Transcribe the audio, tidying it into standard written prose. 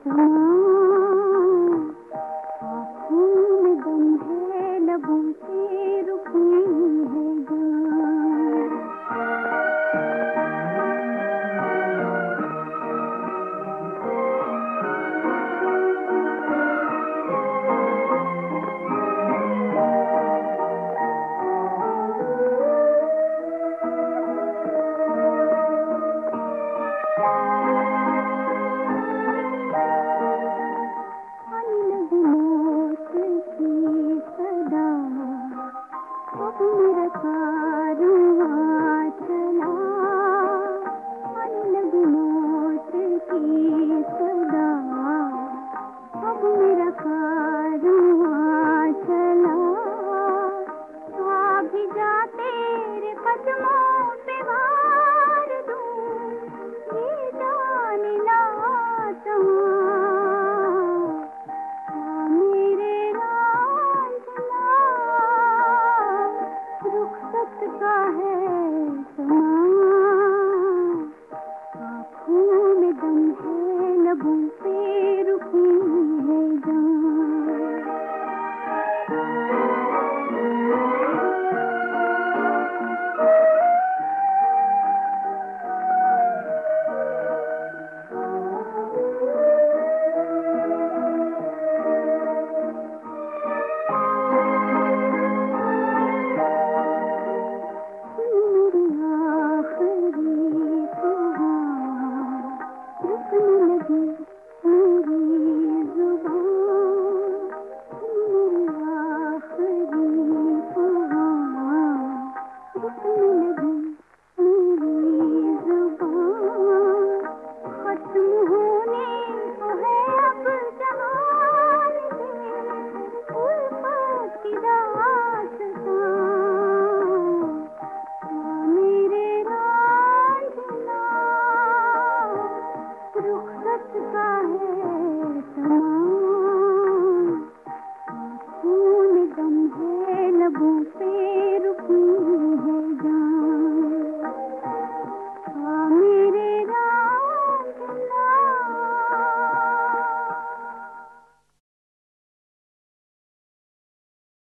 आँखों में गम है, लबों से रुकी है जान। अब मेरा कारवां चला, आने लगी मौत की सदा। अब मेरा कारवां चला, आ भी जा तेरे कदमों पे वार दूं, ये जान ना रुखसत का है समा। आँखों में दम है, लबों पे रुकी है जान। रुखसत का है समा।